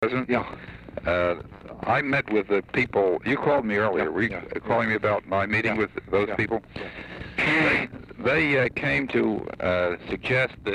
President? Yeah. I met with the people. You called me earlier. Were you calling me about my meeting with those people? They came to suggest that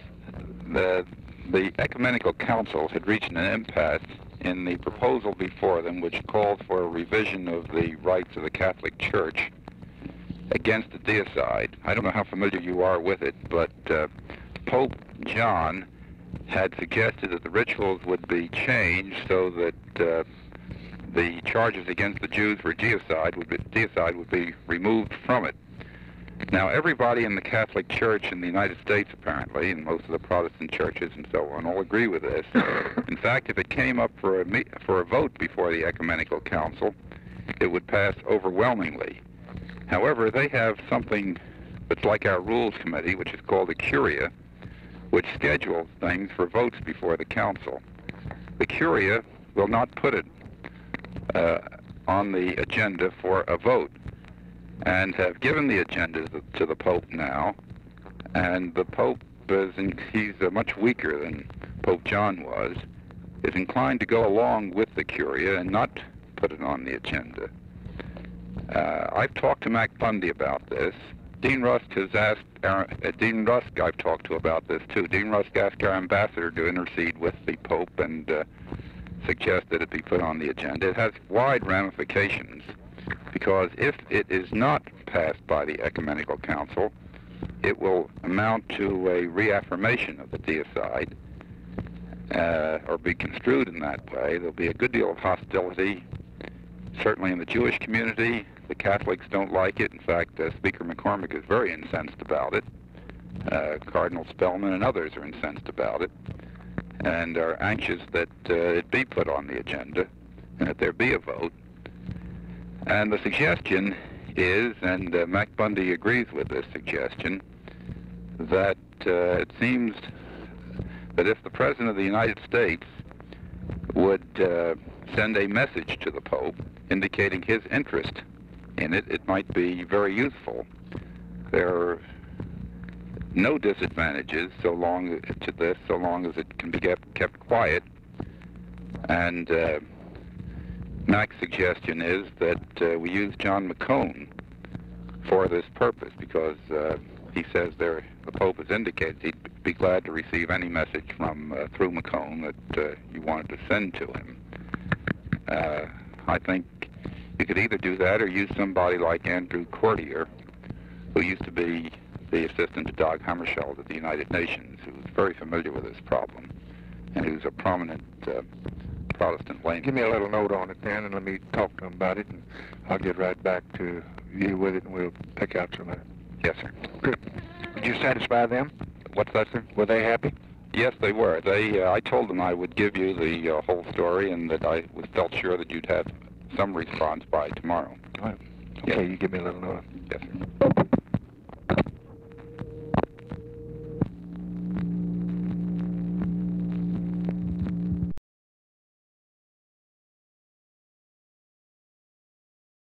the Ecumenical Council had reached an impasse in the proposal before them, which called for a revision of the rites of the Catholic Church against the deicide. I don't know how familiar you are with it, but Pope John had suggested that the rituals would be changed so that the charges against the Jews for deicide would be removed from it. Now, everybody in the Catholic Church in the United States, apparently, and most of the Protestant churches and so on, all agree with this. In fact, if it came up for a vote before the Ecumenical Council, it would pass overwhelmingly. However, they have something that's like our Rules Committee, which is called a Curia, which schedules things for votes before the Council. The Curia will not put it on the agenda for a vote, and have given the agenda to the Pope now, and the Pope he's much weaker than Pope John was, is inclined to go along with the Curia and not put it on the agenda. I've talked to Mac Bundy about this. Dean Rusk has asked Dean Rusk I've talked to about this too. Dean Rusk asked our ambassador to intercede with the Pope and suggest that it be put on the agenda. It has wide ramifications, because if it is not passed by the Ecumenical Council, it will amount to a reaffirmation of the deicide, or be construed in that way. There'll be a good deal of hostility, certainly in the Jewish community. The Catholics don't like it. In fact, Speaker McCormick is very incensed about it. Cardinal Spellman and others are incensed about it, and are anxious that it be put on the agenda and that there be a vote. And the suggestion is, and Mac Bundy agrees with this suggestion, that it seems that if the President of the United States would send a message to the Pope indicating his interest in it, it might be very useful. There are no disadvantages so long as it can be kept quiet. And Mac's suggestion is that we use John McCone for this purpose, because he says the Pope has indicated he'd be glad to receive any message through McCone that you wanted to send to him. I think you could either do that or use somebody like Andrew Courtier, who used to be the assistant to Dag Hammarskjöld at the United Nations, who's very familiar with this problem, and who's a prominent Protestant layman. Give me a little note on it then, and let me talk to him about it, and I'll get right back to you with it, and we'll pick out some of it. Yes, sir. Good. Did you satisfy them? What's that, sir? Were they happy? Yes, they were. I told them I would give you the whole story, and that I felt sure that you'd have some response by tomorrow. All right. Okay, yes. You give me a little note. Yes, sir.